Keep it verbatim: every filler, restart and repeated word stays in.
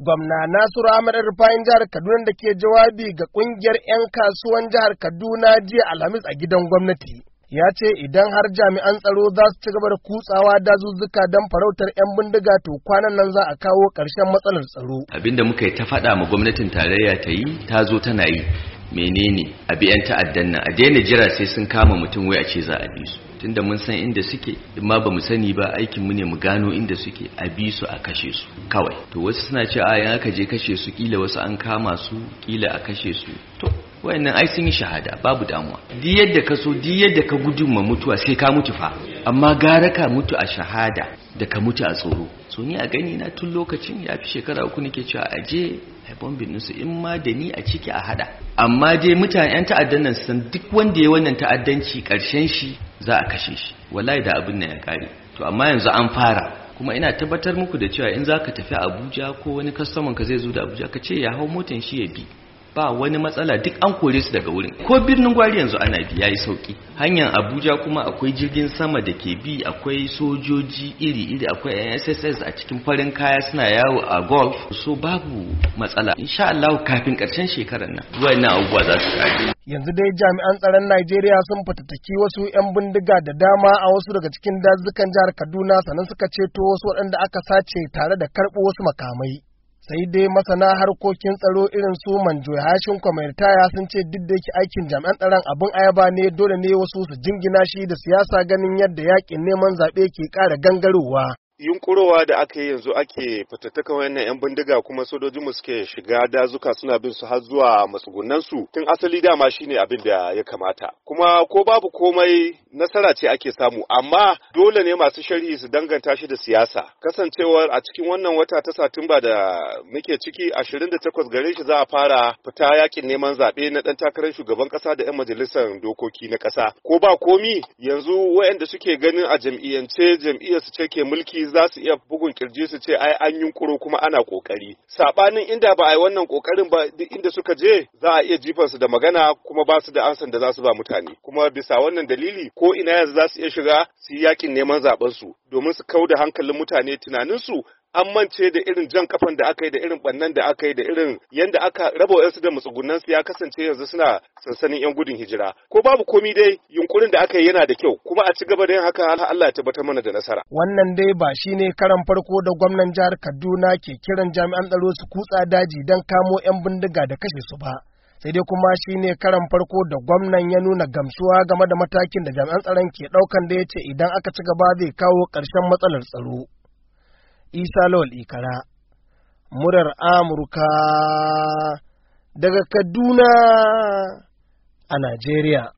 Gwamna Nasiru Ahmed Rufa'in jihar Kaduna da ke jawabi ga kungiyar 'yan kasuwan jihar Kaduna jiya Alhamis a gidan gwamnati. Ya ce idan har jami'an tsaro za su ci gaba da kutsawa dazuzzuka don farautar 'yan bindiga to kwanan nan za a kawo ƙarshen matsalar tsaro. Abinda muka yi ta faɗa ma gwamnatin tarayya ta yi ta zo tana yi. Menene a bi 'yan ta'addan nan a daina jira sai sun kama mutum wai a ce za a bi su. Tunda mun san inda suke amma ba mu sani ba aikin mu ne mu gano inda suke a bi su a kashe su kawai. To wasu suna cewa a yan aka je kashe su kila wasu an kama su kila a kashe su. To wayannan ai sun yi shahada babu damuwa. Di yadda ka so di yadda ka gudun ma mutuwa sai ka mutu fa. Amma gara ka mutu a shahada da ka mutu a tsoro. So ni a gani na tun lokacin ya fi shekara uku nake cewa a je a bombin nusu in ma da ni a ciki a hada. Amma dai mutane 'yan ta'addan nan san duk wanda ya wannan ta'addanci karshen shi za a kashe shi. Wallahi da abin nan ya kare. To amma yanzu an fara. Kuma ina tabbatar muku da cewa in zaka tafi Abuja ko wani customer ka zai zo da Abuja ka ce ya hau motan shi ya bi. Ba wani matsala duk an kore su daga wurin. Ko birnin Gwari yanzu ana bi yayi sauki. Hanyar Abuja kuma akwai jirgin sama da ke bi, akwai sojoji iri-iri, akwai N S S S a cikin farin kaya suna yawo a golf. So babu matsala. Insha Allah kafin karshen shekarar nan wayannan abubuwa za su kare. Yanzu dai jami'an tsaron Najeriya sun fatattaki wasu 'yan bindiga da dama a wasu daga cikin dazukan jihar Kaduna sannan suka ceto wasu waɗanda aka sace tare da karɓo wasu makamai. Sai dai masana harkokin tsaro irin su Manjo Hashin Kwamitaya sun ce duk da yake aikin jami'an tsaron abin ayaba ne dole ne wasu su jingina shi da siyasa ganin yadda yakin neman zaɓe ke ƙara gangarowa. Yunkurowa da aka yi yanzu ake fatattakan wayannan 'yan bindiga kuma sojojinmu suke shiga dazuka suna bin su har zuwa matsugunansu tun asali dama shine abin da ya kamata kuma ko babu komai nasara ce ake samu amma dole ne masu sharhi su danganta shi da siyasa kasancewar a cikin wannan wata ta Satumba da muke ciki ashirin da takwas gare shi za a fara fita yakin neman zaɓe na ɗan takarar shugaban ƙasa da 'yan majalisar dokoki na ƙasa ko ba komi yanzu wayanda suke ganin a jam'iyyance jam'iyyar su ce ke mulki za su iya bugun kirji su ce ai an yunkuro kuma ana kokari sabanin inda ba ai wannan kokarin ba duk inda suka je za a iya jifar su da magana kuma ba su da ansan da za su ba mutane kuma bisa wannan dalili ko ina yanzu za su iya shiga su yi yakin neman zaben su domin su kauda hankalin mutane tunanin su an mance da irin jan kafan da aka yi da irin bannan da aka yi da irin yanda aka raba wayansu da matsugunan su ya kasance yanzu suna sansanin yan gudun hijira ko babu komi dai yunkurin da aka yi yana da kyau kuma a ci gaba da yin haka Allah ya tabbatar mana da nasara wannan dai ba shine karan farko da gwamnan jihar Kaduna ke kiran jami'an tsaro su kutsa daji don kamo yan bindiga da kashe su ba sai dai kuma shine karan farko da gwamnan ya nuna gamsuwa game da matakin da jami'an tsaron ke daukan da yace idan aka ci gaba zai kawo ƙarshen matsalar tsaro. Isa Lawal Ikara, murar Amurka daga Kaduna a Najeriya.